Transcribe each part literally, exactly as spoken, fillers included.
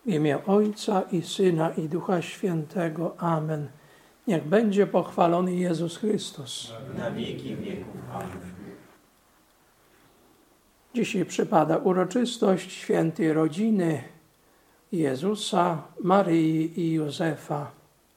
W imię Ojca i Syna i Ducha Świętego. Amen. Niech będzie pochwalony Jezus Chrystus. Na wieki wieków. Amen. Dzisiaj przypada uroczystość świętej rodziny Jezusa, Maryi i Józefa.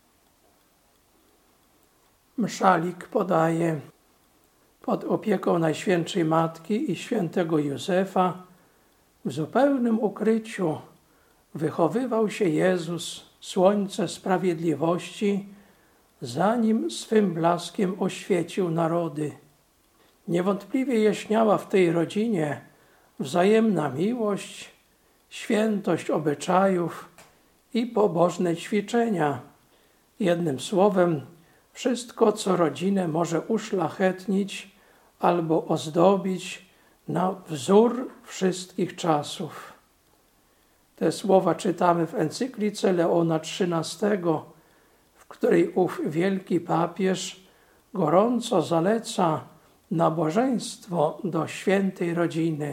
Mszalik podaje: pod opieką Najświętszej Matki i świętego Józefa w zupełnym ukryciu wychowywał się Jezus, słońce sprawiedliwości, zanim swym blaskiem oświecił narody. Niewątpliwie jaśniała w tej rodzinie wzajemna miłość, świętość obyczajów i pobożne ćwiczenia. Jednym słowem, wszystko, co rodzinę może uszlachetnić albo ozdobić na wzór wszystkich czasów. Te słowa czytamy w encyklice Leona trzynastego, w której ów wielki papież gorąco zaleca nabożeństwo do świętej rodziny.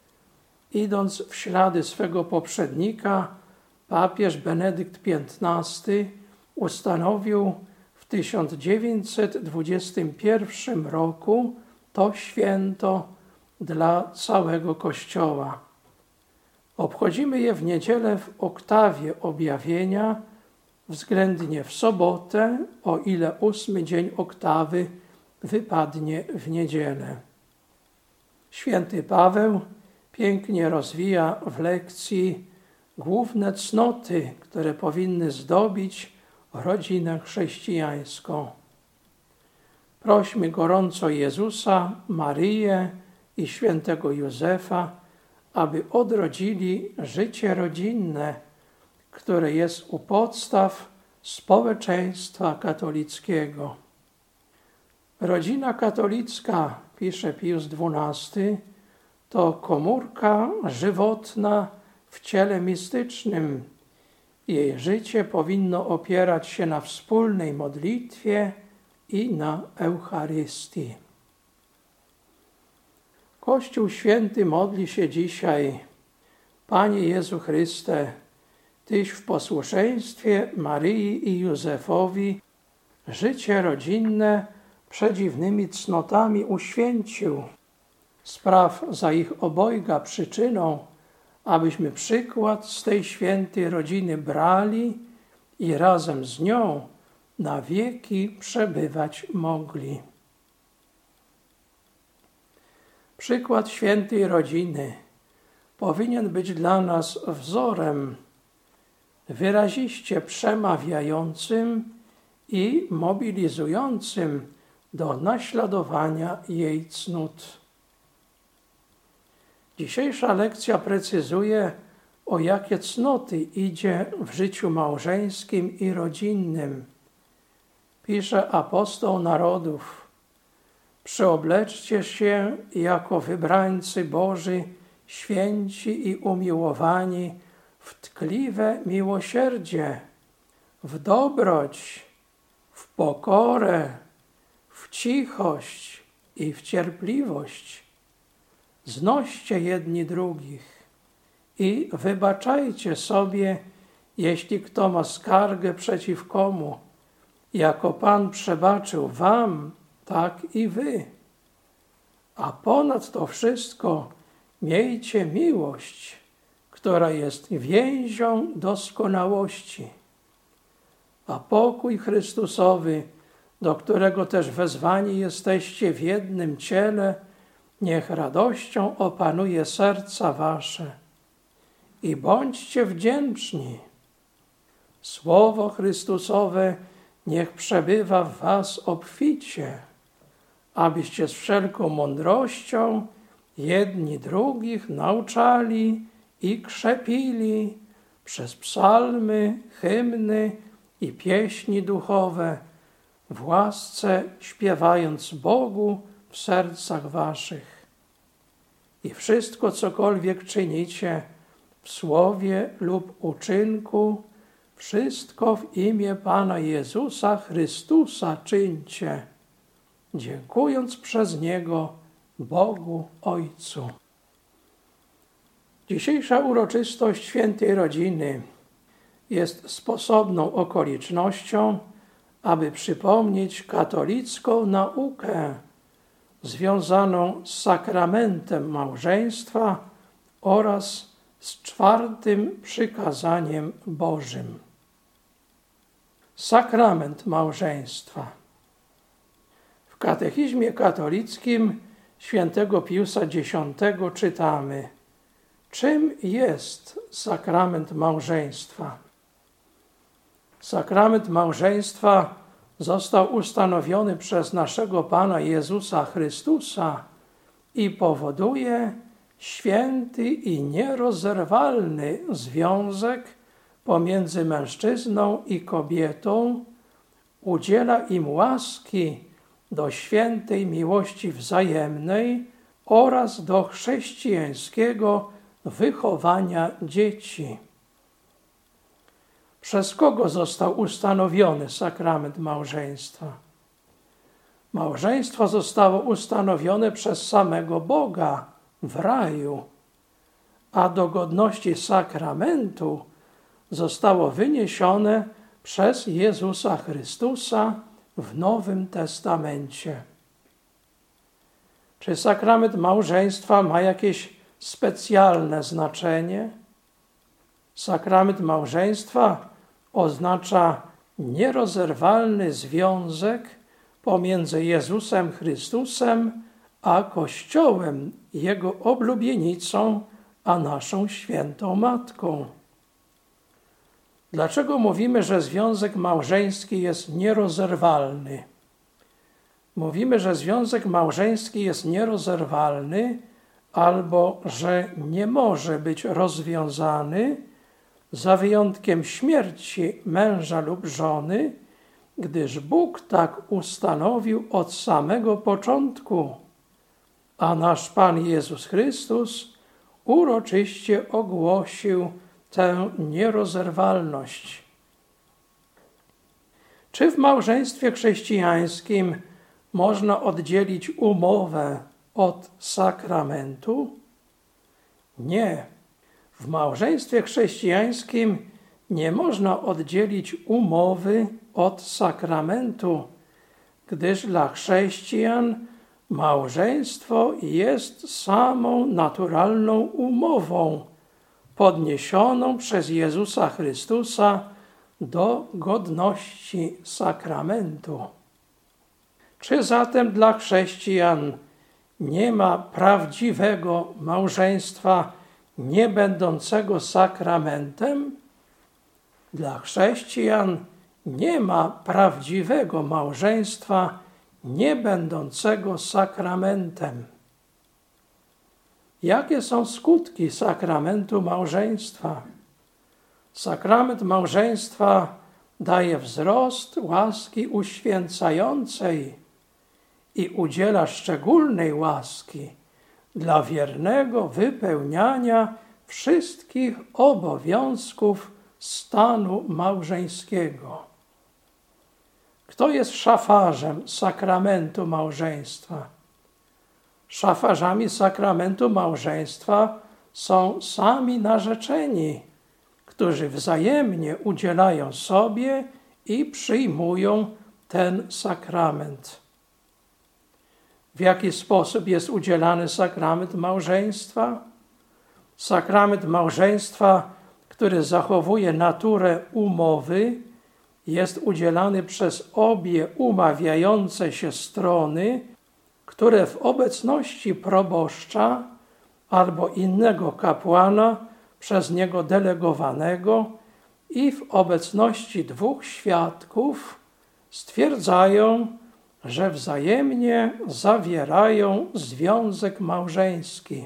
Idąc w ślady swego poprzednika, papież Benedykt piętnasty ustanowił w tysiąc dziewięćset dwudziestym pierwszym roku to święto dla całego Kościoła. Obchodzimy je w niedzielę w oktawie objawienia, względnie w sobotę, o ile ósmy dzień oktawy wypadnie w niedzielę. Święty Paweł pięknie rozwija w lekcji główne cnoty, które powinny zdobić rodzinę chrześcijańską. Prośmy gorąco Jezusa, Maryję i świętego Józefa, aby odrodzili życie rodzinne, które jest u podstaw społeczeństwa katolickiego. Rodzina katolicka, pisze Pius dwunasty, to komórka żywotna w ciele mistycznym. Jej życie powinno opierać się na wspólnej modlitwie i na Eucharystii. Kościół Święty modli się dzisiaj: Panie Jezu Chryste, Tyś w posłuszeństwie Maryi i Józefowi życie rodzinne przedziwnymi cnotami uświęcił. Spraw za ich obojga przyczyną, abyśmy przykład z tej świętej rodziny brali i razem z nią na wieki przebywać mogli. Przykład świętej rodziny powinien być dla nas wzorem wyraziście przemawiającym i mobilizującym do naśladowania jej cnót. Dzisiejsza lekcja precyzuje, o jakie cnoty idzie w życiu małżeńskim i rodzinnym. Pisze apostoł narodów: przyobleczcie się jako wybrańcy Boży, święci i umiłowani, w tkliwe miłosierdzie, w dobroć, w pokorę, w cichość i w cierpliwość. Znoście jedni drugich i wybaczajcie sobie, jeśli kto ma skargę przeciw komu. Jako Pan przebaczył wam, tak i wy. A ponad to wszystko miejcie miłość, która jest więzią doskonałości. A pokój Chrystusowy, do którego też wezwani jesteście w jednym ciele, niech radością opanuje serca wasze. I bądźcie wdzięczni. Słowo Chrystusowe niech przebywa w was obficie, abyście z wszelką mądrością jedni drugich nauczali i krzepili przez psalmy, hymny i pieśni duchowe, w łasce śpiewając Bogu w sercach waszych. I wszystko, cokolwiek czynicie, w słowie lub uczynku, wszystko w imię Pana Jezusa Chrystusa czyńcie, dziękując przez Niego Bogu Ojcu. Dzisiejsza uroczystość świętej rodziny jest sposobną okolicznością, aby przypomnieć katolicką naukę związaną z sakramentem małżeństwa oraz z czwartym przykazaniem Bożym. Sakrament małżeństwa. W katechizmie katolickim świętego Piusa Dziesiątego czytamy: czym jest sakrament małżeństwa? Sakrament małżeństwa został ustanowiony przez naszego Pana Jezusa Chrystusa i powoduje święty i nierozerwalny związek pomiędzy mężczyzną i kobietą, udziela im łaski do świętej miłości wzajemnej oraz do chrześcijańskiego wychowania dzieci. Przez kogo został ustanowiony sakrament małżeństwa? Małżeństwo zostało ustanowione przez samego Boga w raju, a do godności sakramentu zostało wyniesione przez Jezusa Chrystusa w Nowym Testamencie. Czy sakrament małżeństwa ma jakieś specjalne znaczenie? Sakrament małżeństwa oznacza nierozerwalny związek pomiędzy Jezusem Chrystusem a Kościołem, Jego oblubienicą, a naszą świętą Matką. Dlaczego mówimy, że związek małżeński jest nierozerwalny? Mówimy, że związek małżeński jest nierozerwalny albo że nie może być rozwiązany za wyjątkiem śmierci męża lub żony, gdyż Bóg tak ustanowił od samego początku, a nasz Pan Jezus Chrystus uroczyście ogłosił tę nierozerwalność. Czy w małżeństwie chrześcijańskim można oddzielić umowę od sakramentu? Nie. W małżeństwie chrześcijańskim nie można oddzielić umowy od sakramentu, gdyż dla chrześcijan małżeństwo jest samą naturalną umową podniesioną przez Jezusa Chrystusa do godności sakramentu. Czy zatem dla chrześcijan nie ma prawdziwego małżeństwa nie będącego sakramentem? Dla chrześcijan nie ma prawdziwego małżeństwa nie będącego sakramentem. Jakie są skutki sakramentu małżeństwa? Sakrament małżeństwa daje wzrost łaski uświęcającej i udziela szczególnej łaski dla wiernego wypełniania wszystkich obowiązków stanu małżeńskiego. Kto jest szafarzem sakramentu małżeństwa? Szafarzami sakramentu małżeństwa są sami narzeczeni, którzy wzajemnie udzielają sobie i przyjmują ten sakrament. W jaki sposób jest udzielany sakrament małżeństwa? Sakrament małżeństwa, który zachowuje naturę umowy, jest udzielany przez obie umawiające się strony, które w obecności proboszcza albo innego kapłana przez niego delegowanego i w obecności dwóch świadków stwierdzają, że wzajemnie zawierają związek małżeński.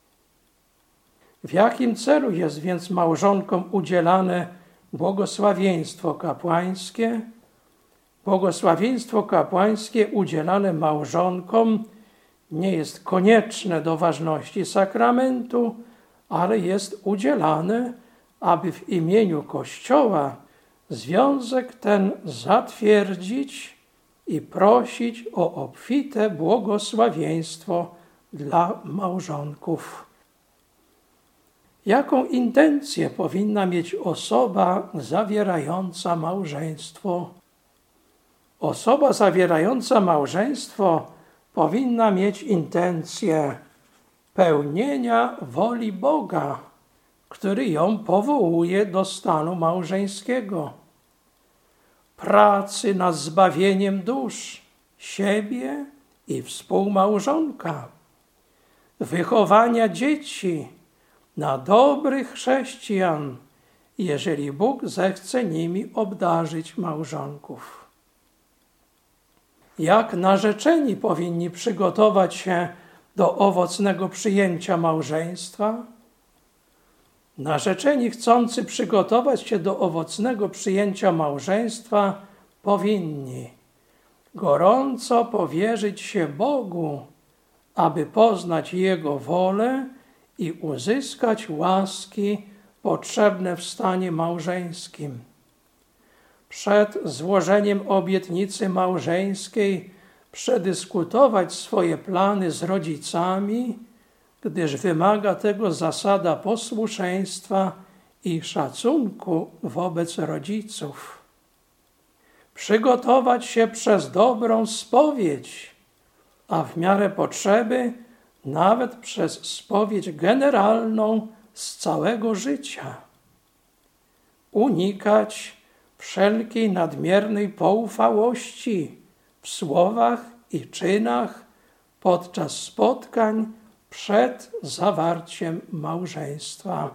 W jakim celu jest więc małżonkom udzielane błogosławieństwo kapłańskie? Błogosławieństwo kapłańskie udzielane małżonkom nie jest konieczne do ważności sakramentu, ale jest udzielane, aby w imieniu Kościoła związek ten zatwierdzić i prosić o obfite błogosławieństwo dla małżonków. Jaką intencję powinna mieć osoba zawierająca małżeństwo? Osoba zawierająca małżeństwo powinna mieć intencję pełnienia woli Boga, który ją powołuje do stanu małżeńskiego, pracy nad zbawieniem dusz, siebie i współmałżonka, wychowania dzieci na dobrych chrześcijan, jeżeli Bóg zechce nimi obdarzyć małżonków. Jak narzeczeni powinni przygotować się do owocnego przyjęcia małżeństwa? Narzeczeni chcący przygotować się do owocnego przyjęcia małżeństwa powinni gorąco powierzyć się Bogu, aby poznać Jego wolę i uzyskać łaski potrzebne w stanie małżeńskim. Przed złożeniem obietnicy małżeńskiej przedyskutować swoje plany z rodzicami, gdyż wymaga tego zasada posłuszeństwa i szacunku wobec rodziców. Przygotować się przez dobrą spowiedź, a w miarę potrzeby nawet przez spowiedź generalną z całego życia. Unikać wszelkiej nadmiernej poufałości w słowach i czynach podczas spotkań przed zawarciem małżeństwa.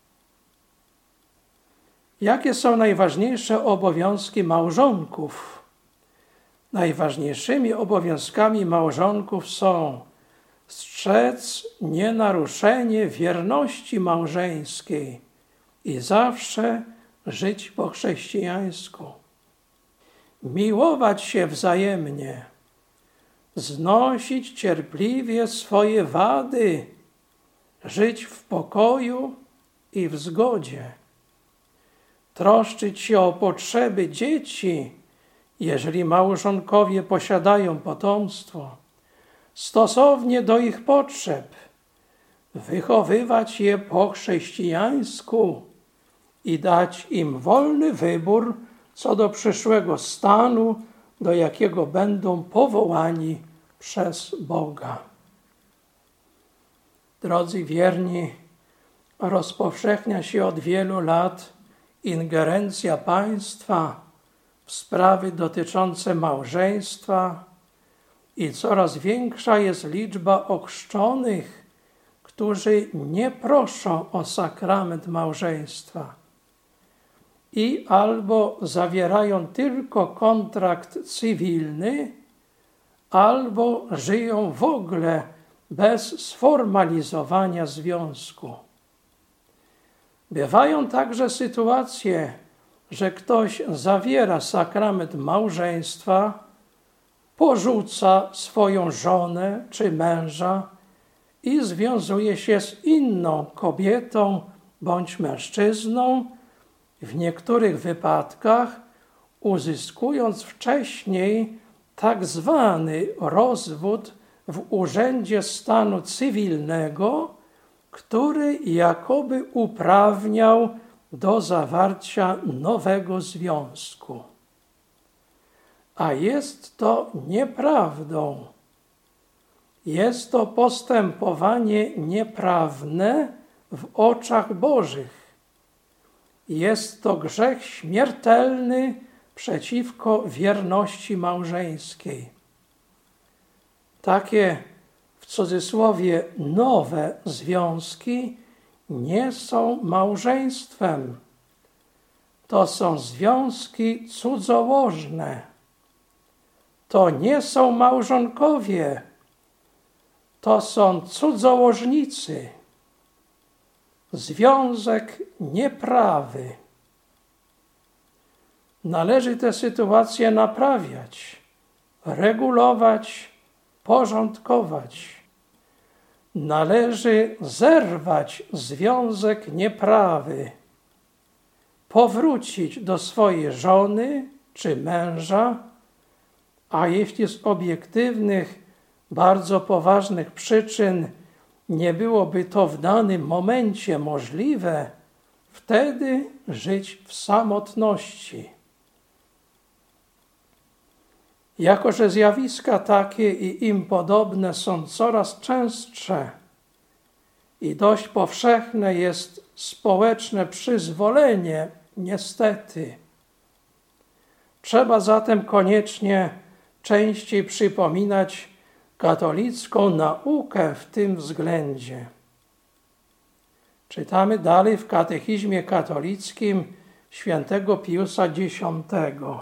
Jakie są najważniejsze obowiązki małżonków? Najważniejszymi obowiązkami małżonków są strzec nienaruszenie wierności małżeńskiej i zawsze żyć po chrześcijańsku, miłować się wzajemnie, znosić cierpliwie swoje wady, żyć w pokoju i w zgodzie, troszczyć się o potrzeby dzieci, jeżeli małżonkowie posiadają potomstwo, stosownie do ich potrzeb, wychowywać je po chrześcijańsku i dać im wolny wybór co do przyszłego stanu, do jakiego będą powołani przez Boga. Drodzy wierni, rozpowszechnia się od wielu lat ingerencja państwa w sprawy dotyczące małżeństwa i coraz większa jest liczba ochrzczonych, którzy nie proszą o sakrament małżeństwa i albo zawierają tylko kontrakt cywilny, albo żyją w ogóle bez sformalizowania związku. Bywają także sytuacje, że ktoś zawiera sakrament małżeństwa, porzuca swoją żonę czy męża i związuje się z inną kobietą bądź mężczyzną, w niektórych wypadkach uzyskując wcześniej tak zwany rozwód w urzędzie stanu cywilnego, który jakoby uprawniał do zawarcia nowego związku. A jest to nieprawdą. Jest to postępowanie nieprawne w oczach Bożych. Jest to grzech śmiertelny przeciwko wierności małżeńskiej. Takie w cudzysłowie nowe związki nie są małżeństwem. To są związki cudzołożne. To nie są małżonkowie. To są cudzołożnicy. Związek nieprawy. Należy te sytuacje naprawiać, regulować, porządkować. Należy zerwać związek nieprawy, powrócić do swojej żony czy męża, a jeśli z obiektywnych, bardzo poważnych przyczyn nie byłoby to w danym momencie możliwe, wtedy żyć w samotności. Jako że zjawiska takie i im podobne są coraz częstsze i dość powszechne jest społeczne przyzwolenie, niestety. Trzeba zatem koniecznie częściej przypominać katolicką naukę w tym względzie. Czytamy dalej w katechizmie katolickim świętego Piusa Dziesiątego.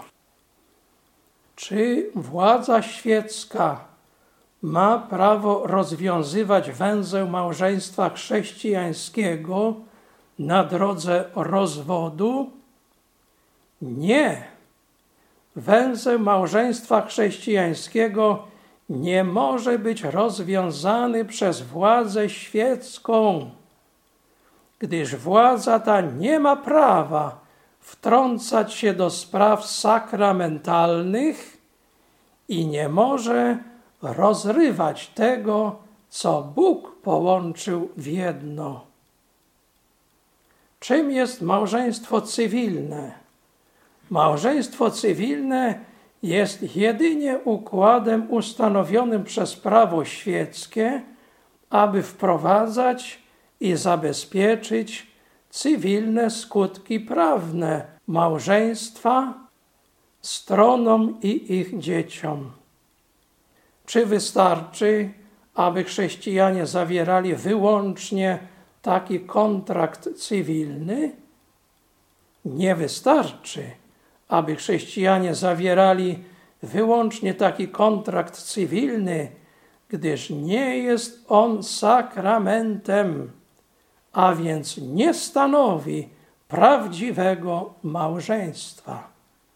Czy władza świecka ma prawo rozwiązywać węzeł małżeństwa chrześcijańskiego na drodze rozwodu? Nie. Węzeł małżeństwa chrześcijańskiego nie może być rozwiązany przez władzę świecką, gdyż władza ta nie ma prawa wtrącać się do spraw sakramentalnych i nie może rozrywać tego, co Bóg połączył w jedno. Czym jest małżeństwo cywilne? Małżeństwo cywilne jest jedynie układem ustanowionym przez prawo świeckie, aby wprowadzać i zabezpieczyć cywilne skutki prawne małżeństwa stronom i ich dzieciom. Czy wystarczy, aby chrześcijanie zawierali wyłącznie taki kontrakt cywilny? Nie wystarczy, aby chrześcijanie zawierali wyłącznie taki kontrakt cywilny, gdyż nie jest on sakramentem, a więc nie stanowi prawdziwego małżeństwa.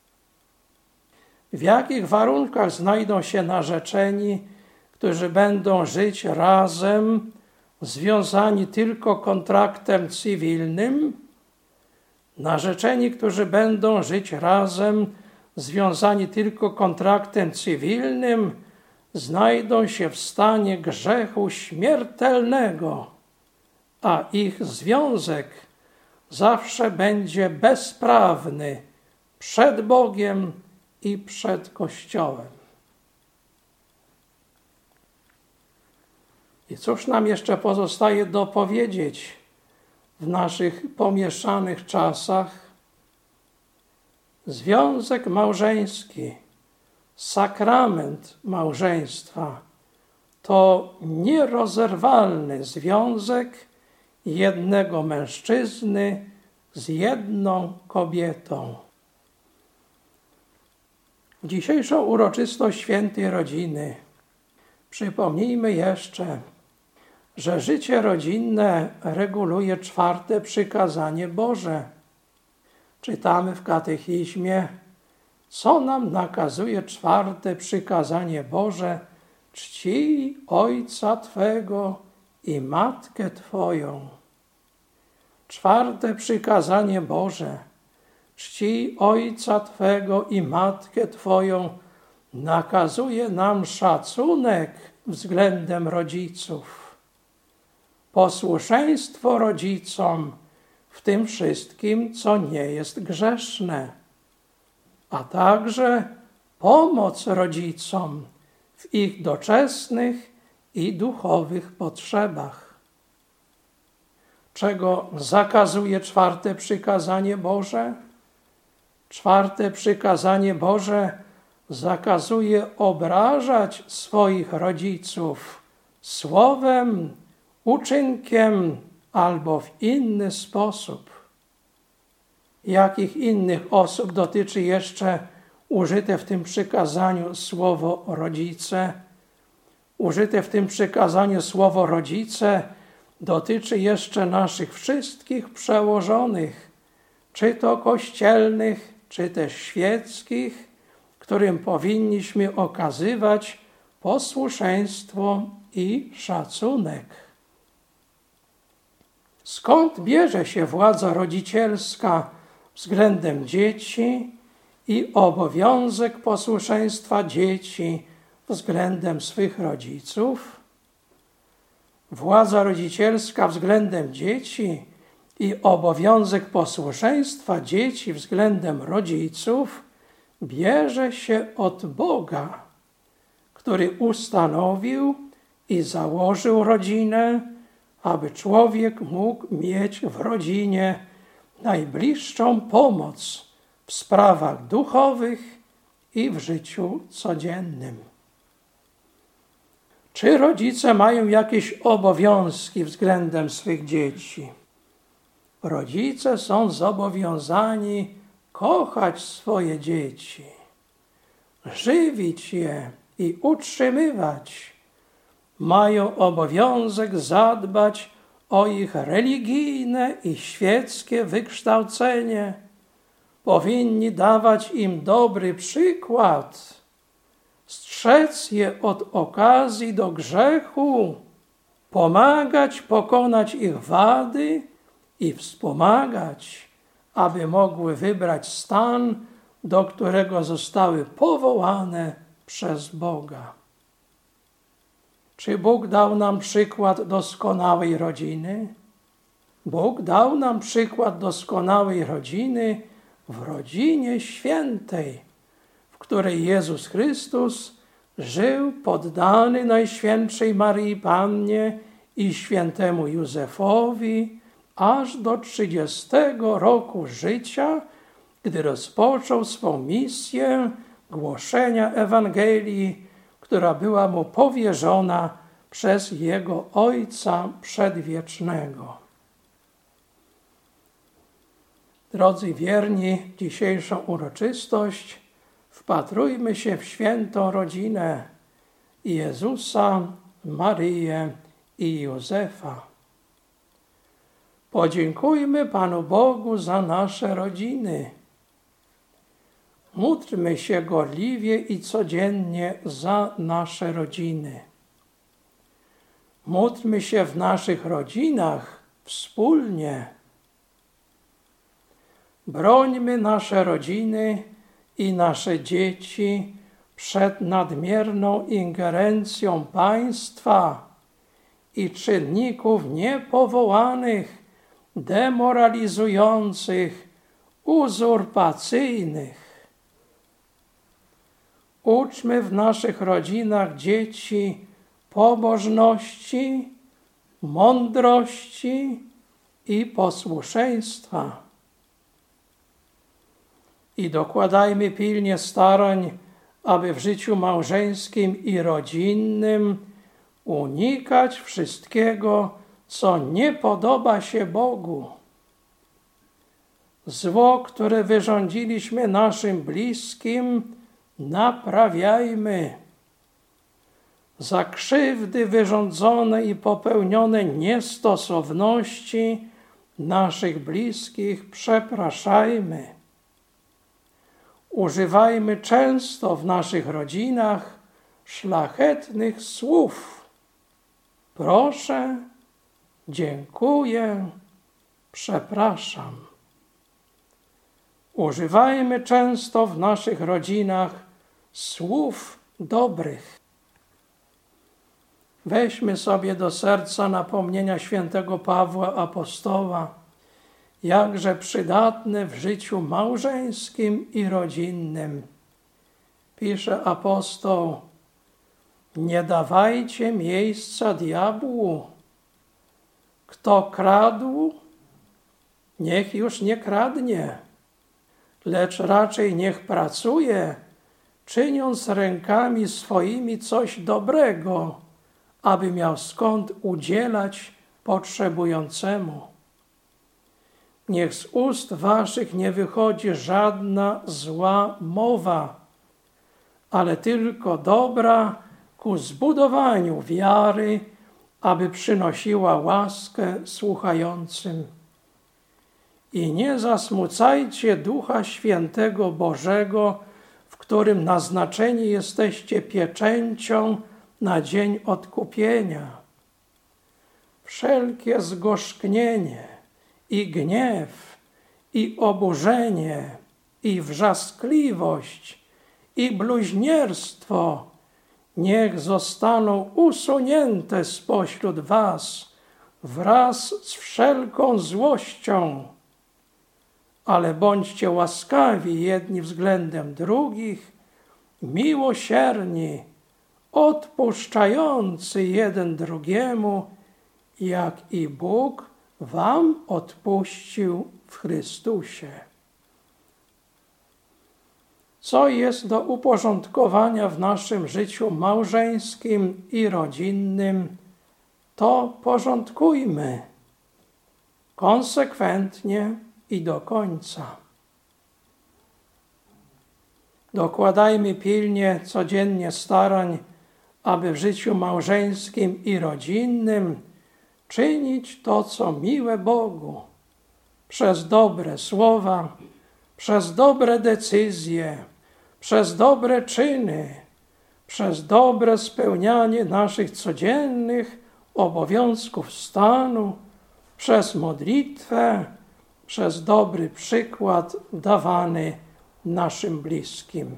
W jakich warunkach znajdą się narzeczeni, którzy będą żyć razem, związani tylko kontraktem cywilnym? Narzeczeni, którzy będą żyć razem, związani tylko kontraktem cywilnym, znajdą się w stanie grzechu śmiertelnego, a ich związek zawsze będzie bezprawny przed Bogiem i przed Kościołem. I cóż nam jeszcze pozostaje dopowiedzieć w naszych pomieszanych czasach? Związek małżeński, sakrament małżeństwa to nierozerwalny związek jednego mężczyzny z jedną kobietą. W dzisiejszą uroczystość Świętej Rodziny przypomnijmy jeszcze, że życie rodzinne reguluje czwarte przykazanie Boże. Czytamy w katechizmie, co nam nakazuje czwarte przykazanie Boże: czcij ojca Twego i matkę Twoją. Czwarte przykazanie Boże: czcij ojca Twego i matkę Twoją nakazuje nam szacunek względem rodziców, posłuszeństwo rodzicom w tym wszystkim, co nie jest grzeszne, a także pomoc rodzicom w ich doczesnych i duchowych potrzebach. Czego zakazuje czwarte przykazanie Boże? Czwarte przykazanie Boże zakazuje obrażać swoich rodziców słowem, uczynkiem albo w inny sposób. Jakich innych osób dotyczy jeszcze użyte w tym przykazaniu słowo rodzice? Użyte w tym przykazaniu słowo rodzice dotyczy jeszcze naszych wszystkich przełożonych, czy to kościelnych, czy też świeckich, którym powinniśmy okazywać posłuszeństwo i szacunek. Skąd bierze się władza rodzicielska względem dzieci i obowiązek posłuszeństwa dzieci względem swych rodziców? Władza rodzicielska względem dzieci i obowiązek posłuszeństwa dzieci względem rodziców bierze się od Boga, który ustanowił i założył rodzinę, aby człowiek mógł mieć w rodzinie najbliższą pomoc w sprawach duchowych i w życiu codziennym. Czy rodzice mają jakieś obowiązki względem swych dzieci? Rodzice są zobowiązani kochać swoje dzieci, żywić je i utrzymywać. Mają obowiązek zadbać o ich religijne i świeckie wykształcenie. Powinni dawać im dobry przykład, strzec je od okazji do grzechu, pomagać pokonać ich wady i wspomagać, aby mogły wybrać stan, do którego zostały powołane przez Boga. Czy Bóg dał nam przykład doskonałej rodziny? Bóg dał nam przykład doskonałej rodziny w rodzinie świętej, w której Jezus Chrystus żył poddany Najświętszej Maryi Pannie i świętemu Józefowi aż do trzydziestego roku życia, gdy rozpoczął swą misję głoszenia Ewangelii, która była mu powierzona przez jego Ojca Przedwiecznego. Drodzy wierni, w dzisiejszą uroczystość wpatrujmy się w świętą rodzinę Jezusa, Maryję i Józefa. Podziękujmy Panu Bogu za nasze rodziny. Módlmy się gorliwie i codziennie za nasze rodziny. Módlmy się w naszych rodzinach wspólnie. Brońmy nasze rodziny i nasze dzieci przed nadmierną ingerencją państwa i czynników niepowołanych, demoralizujących, uzurpacyjnych. Uczmy w naszych rodzinach dzieci pobożności, mądrości i posłuszeństwa. I dokładajmy pilnie starań, aby w życiu małżeńskim i rodzinnym unikać wszystkiego, co nie podoba się Bogu. Zło, które wyrządziliśmy naszym bliskim, naprawiajmy. Za krzywdy wyrządzone i popełnione niestosowności naszych bliskich przepraszajmy. Używajmy często w naszych rodzinach szlachetnych słów. Proszę, dziękuję, przepraszam. Używajmy często w naszych rodzinach słów dobrych. Weźmy sobie do serca napomnienia świętego Pawła Apostoła, jakże przydatne w życiu małżeńskim i rodzinnym. Pisze apostoł: nie dawajcie miejsca diabłu. Kto kradł, niech już nie kradnie, lecz raczej niech pracuje, czyniąc rękami swoimi coś dobrego, aby miał skąd udzielać potrzebującemu. Niech z ust waszych nie wychodzi żadna zła mowa, ale tylko dobra ku zbudowaniu wiary, aby przynosiła łaskę słuchającym. I nie zasmucajcie Ducha Świętego Bożego, w którym naznaczeni jesteście pieczęcią na dzień odkupienia. Wszelkie zgorzknienie i gniew, i oburzenie, i wrzaskliwość, i bluźnierstwo niech zostaną usunięte spośród was wraz z wszelką złością, ale bądźcie łaskawi jedni względem drugich, miłosierni, odpuszczający jeden drugiemu, jak i Bóg wam odpuścił w Chrystusie. Co jest do uporządkowania w naszym życiu małżeńskim i rodzinnym, to porządkujmy konsekwentnie i do końca. Dokładajmy pilnie codziennie starań, aby w życiu małżeńskim i rodzinnym czynić to, co miłe Bogu, przez dobre słowa, przez dobre decyzje, przez dobre czyny, przez dobre spełnianie naszych codziennych obowiązków stanu, przez modlitwę, przez dobry przykład dawany naszym bliskim.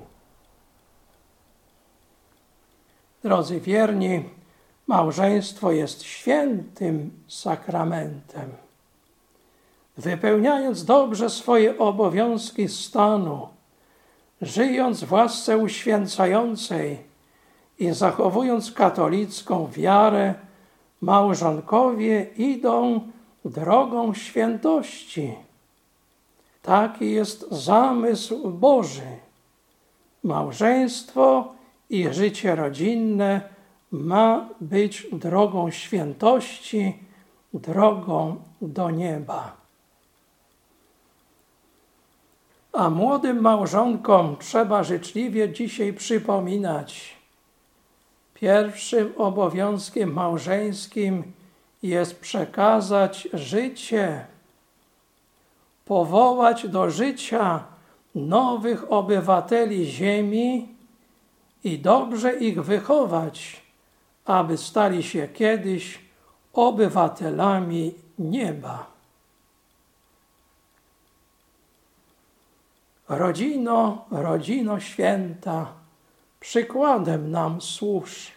Drodzy wierni, małżeństwo jest świętym sakramentem. Wypełniając dobrze swoje obowiązki stanu, żyjąc w łasce uświęcającej i zachowując katolicką wiarę, małżonkowie idą drogą świętości. Taki jest zamysł Boży. Małżeństwo i życie rodzinne ma być drogą świętości, drogą do nieba. A młodym małżonkom trzeba życzliwie dzisiaj przypominać: pierwszym obowiązkiem małżeńskim jest przekazać życie, powołać do życia nowych obywateli ziemi i dobrze ich wychować, aby stali się kiedyś obywatelami nieba. Rodzino, rodzino święta, przykładem nam służ.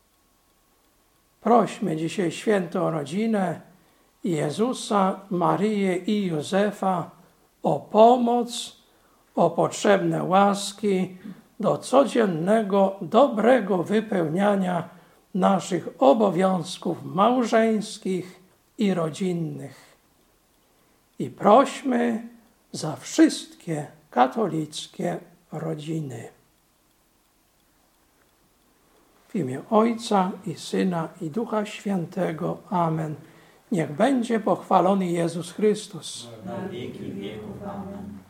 Prośmy dzisiaj świętą rodzinę Jezusa, Maryję i Józefa o pomoc, o potrzebne łaski do codziennego, dobrego wypełniania naszych obowiązków małżeńskich i rodzinnych. I prośmy za wszystkie katolickie rodziny. W imię Ojca i Syna i Ducha Świętego. Amen. Niech będzie pochwalony Jezus Chrystus. Na wieki wieków. Amen.